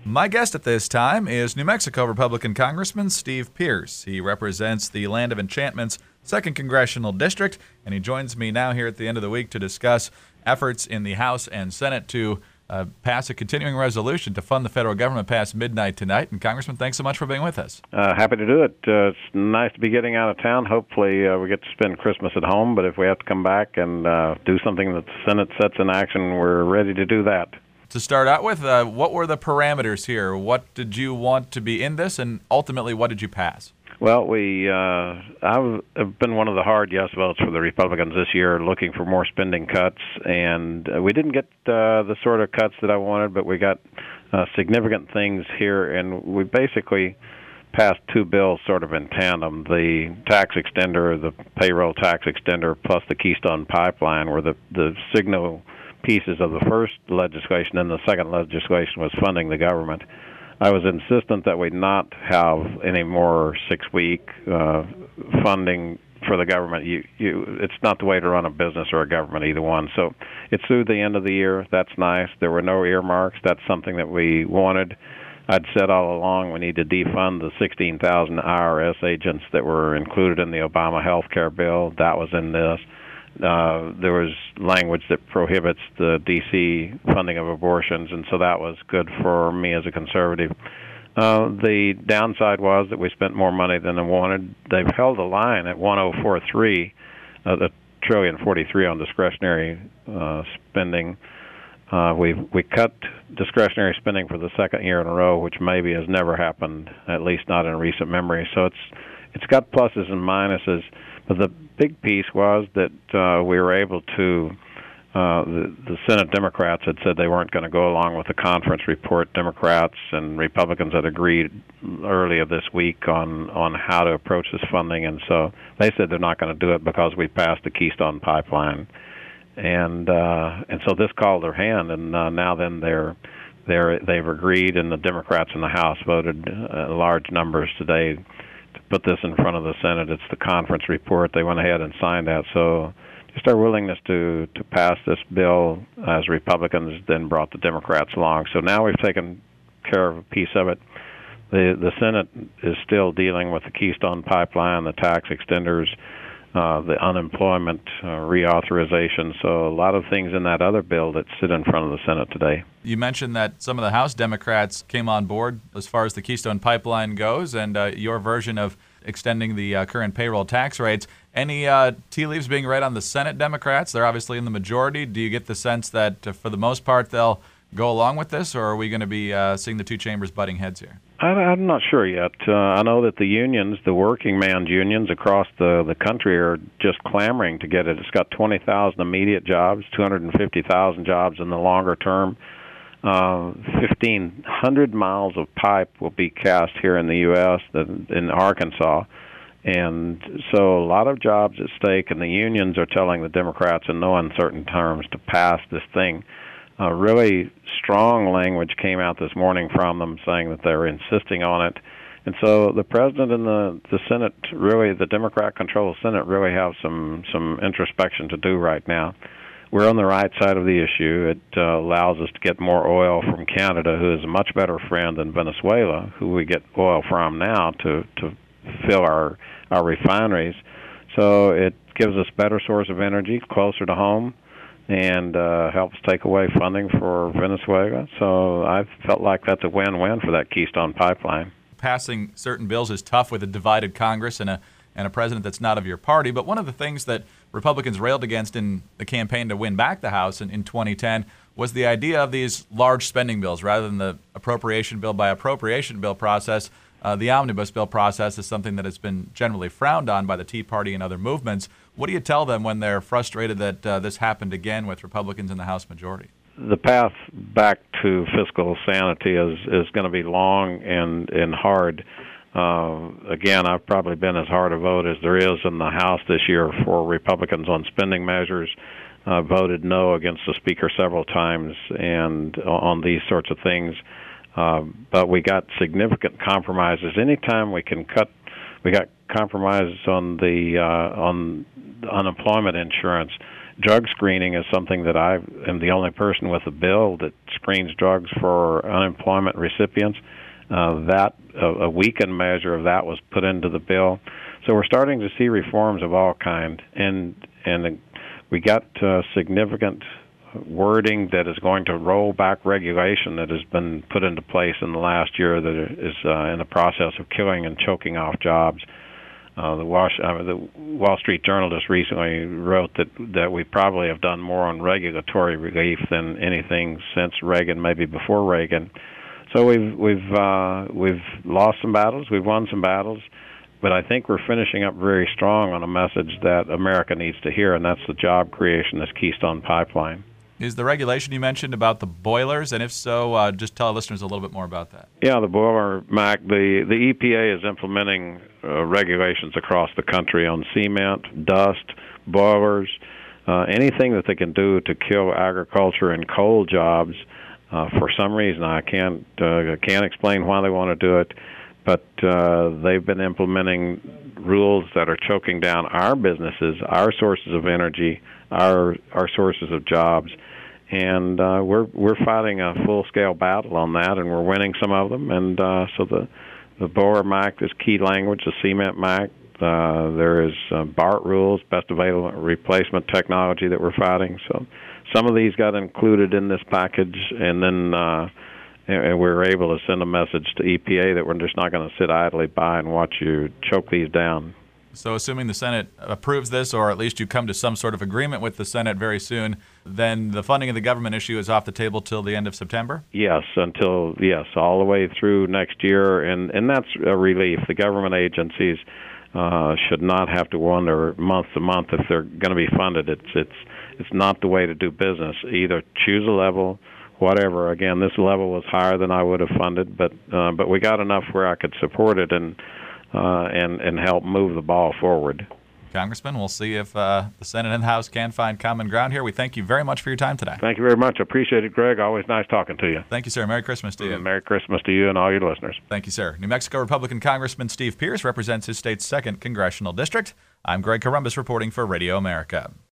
My guest at this time is New Mexico Republican Congressman Steve Pearce. He represents the Land of Enchantment's 2nd Congressional District, and he joins me now here at the end of the week to discuss efforts in the House and Senate to pass a continuing resolution to fund the federal government past midnight tonight. And Congressman, thanks so much for being with us. Happy to do it. It's nice to be getting out of town. Hopefully we get to spend Christmas at home, but if we have to come back and do something that the Senate sets in action, we're ready to do that. To start out with, what were the parameters here? What did you want to be in this, and ultimately, what did you pass? Well, I've been one of the hard yes votes for the Republicans this year, looking for more spending cuts, and we didn't get the sort of cuts that I wanted, but we got significant things here, and we basically passed two bills sort of in tandem. The tax extender, the payroll tax extender, plus the Keystone Pipeline were the signal pieces of the first legislation, and the second legislation was funding the government. I was insistent that we not have any more 6-week funding for the government. It's not the way to run a business or a government, either one. So it's through the end of the year. That's nice. There were no earmarks. That's something that we wanted. I'd said all along we need to defund the 16,000 IRS agents that were included in the Obama health care bill. That was in this. There was language that prohibits the D.C. funding of abortions, and so that was good for me as a conservative. The downside was that we spent more money than I wanted. They've held the line at 1,043, the $1,043,000,000 on discretionary spending. We cut discretionary spending for the second year in a row, which maybe has never happened, at least not in recent memory. So it's got pluses and minuses. But the big piece was that we were able to, the Senate Democrats had said they weren't going to go along with the conference report. Democrats and Republicans had agreed earlier this week on how to approach this funding, and so they said they're not going to do it because we passed the Keystone Pipeline. And so this called their hand, and now then they've agreed, and the Democrats in the House voted large numbers today to put this in front of the Senate. It's the conference report. They went ahead and signed that. So just our willingness to pass this bill as Republicans then brought the Democrats along. So now we've taken care of a piece of it. The Senate is still dealing with the Keystone Pipeline, the tax extenders, the unemployment reauthorization. So a lot of things in that other bill that sit in front of the Senate today. You mentioned that some of the House Democrats came on board as far as the Keystone Pipeline goes, and your version of extending the current payroll tax rates. Any tea leaves being read on the Senate Democrats? They're obviously in the majority. Do you get the sense that for the most part they'll go along with this, or are we going to be seeing the two chambers butting heads here? I'm not sure yet. I know that the unions, the working man's unions across the country, are just clamoring to get it. It's got 20,000 immediate jobs, 250,000 jobs in the longer term. 1,500 miles of pipe will be cast here in the U.S., in Arkansas. And so a lot of jobs at stake, and the unions are telling the Democrats in no uncertain terms to pass this thing. Really strong language came out this morning from them saying that they're insisting on it. And so the President and the Senate, really, the Democrat-controlled Senate, really have some introspection to do right now. We're on the right side of the issue. It allows us to get more oil from Canada, who is a much better friend than Venezuela, who we get oil from now to fill our refineries. So it gives us better source of energy closer to home, and helps take away funding for Venezuela. So I felt like that's a win-win for that Keystone Pipeline. Passing certain bills is tough with a divided Congress and a president that's not of your party. But one of the things that Republicans railed against in the campaign to win back the House in 2010 was the idea of these large spending bills rather than the appropriation bill by appropriation bill process. The omnibus bill process is something that has been generally frowned on by the Tea Party and other movements. What do you tell them when they're frustrated that this happened again with Republicans in the House majority? The path back to fiscal sanity is going to be long and hard. Again, I've probably been as hard a vote as there is in the House this year for Republicans on spending measures. Voted no against the Speaker several times and on these sorts of things. But we got significant compromises. Anytime we can cut, we got compromises on the unemployment insurance. drug screening is something that I am the only person with a bill that screens drugs for unemployment recipients. A weakened measure of that was put into the bill. So we're starting to see reforms of all kind, and we got significant wording that is going to roll back regulation that has been put into place in the last year that is in the process of killing and choking off jobs. The Wall Street Journal just recently wrote that we probably have done more on regulatory relief than anything since Reagan, maybe before Reagan. So we've lost some battles, we've won some battles, but I think we're finishing up very strong on a message that America needs to hear, and that's the job creation, this Keystone Pipeline. Is the regulation you mentioned about the boilers, and if so, just tell our listeners a little bit more about that. Yeah, the boiler, Mac, the EPA is implementing regulations across the country on cement, dust, boilers, anything that they can do to kill agriculture and coal jobs. For some reason, I can't explain why they want to do it, but they've been implementing rules that are choking down our businesses, our sources of energy, our sources of jobs, and we're fighting a full-scale battle on that, and we're winning some of them. And so the boiler MAC is key language, the cement MAC. There is BART rules, best available replacement technology that we're fighting. So some of these got included in this package, and then and we were able to send a message to EPA that we're just not going to sit idly by and watch you choke these down. So assuming the Senate approves this, or at least you come to some sort of agreement with the Senate very soon, then the funding of the government issue is off the table till the end of September? Yes, all the way through next year, and that's a relief. The government agencies should not have to wonder month to month if they're going to be funded. It's not the way to do business. Either choose a level, whatever. Again, this level was higher than I would have funded, but we got enough where I could support it and help move the ball forward. Congressman, we'll see if the Senate and the House can find common ground here. We thank you very much for your time today. Thank you very much. I appreciate it, Greg. Always nice talking to you. Thank you, sir. Merry Christmas to you. Merry Christmas to you and all your listeners. Thank you, sir. New Mexico Republican Congressman Steve Pearce represents his state's 2nd Congressional District. I'm Greg Columbus reporting for Radio America.